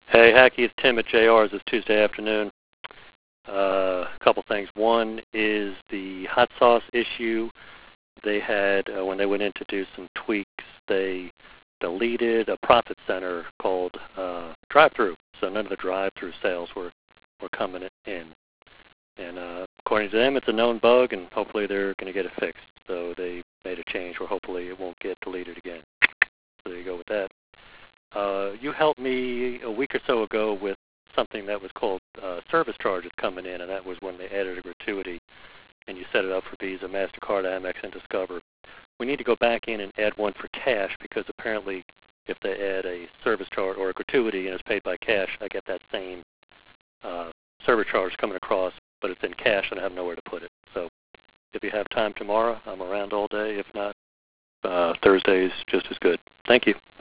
Hey, Hacky, it's Tim at JR's this Tuesday afternoon. A couple things. One is the hot sauce issue. They had, when they went in to do some tweaks, they deleted a profit center called drive-through. So none of the drive-through sales were coming in. And according to them, it's a known bug, and hopefully they're going to get it fixed. So they made a change where hopefully it won't get deleted again. So there you go with that. You helped me a week or so ago with something that was called service charges coming in, and that was when they added a gratuity, and you set it up for Visa, MasterCard, Amex, and Discover. We need to go back in and add one for cash, because apparently if they add a service charge or a gratuity and it's paid by cash, I get that same service charge coming across, but it's in cash and I have nowhere to put it. So if you have time tomorrow, I'm around all day. If not, Thursday is just as good. Thank you.